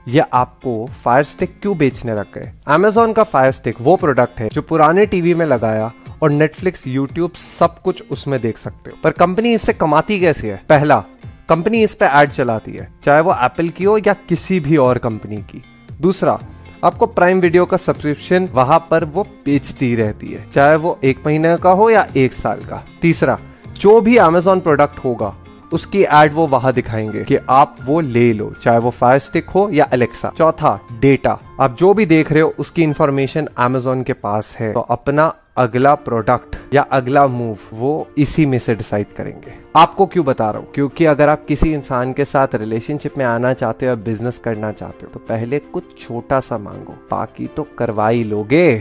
ये आपको fire stick क्यों बेचने लग गए? Amazon का फायर स्टिक वो प्रोडक्ट है जो पुराने टीवी में लगाया और नेटफ्लिक्स, यूट्यूब सब कुछ उसमें देख सकते हो। पर कंपनी इससे कमाती कैसे है? पहला, कंपनी इस पे ऐड चलाती है, चाहे वो एप्पल की हो या किसी भी और कंपनी की। दूसरा, आपको प्राइम वीडियो का सब्सक्रिप्शन वहां पर वो बेचती रहती है, चाहे वो 1 महीने का हो या 1 साल का। तीसरा, जो भी Amazon प्रोडक्ट होगा उसकी एड वो वहां दिखाएंगे कि आप वो ले लो, चाहे वो फायर स्टिक हो या एलेक्सा। चौथा, डेटा। आप जो भी देख रहे हो उसकी इंफॉर्मेशन Amazon के पास है, तो अपना अगला प्रोडक्ट या अगला मूव वो इसी में से डिसाइड करेंगे। आपको क्यों बता रहा हूं? क्योंकि अगर आप किसी इंसान के साथ रिलेशनशिप में आना चाहते हो या बिजनेस करना चाहते हो तो पहले कुछ छोटा सा मांगो, बाकी तो करवा ही लोगे।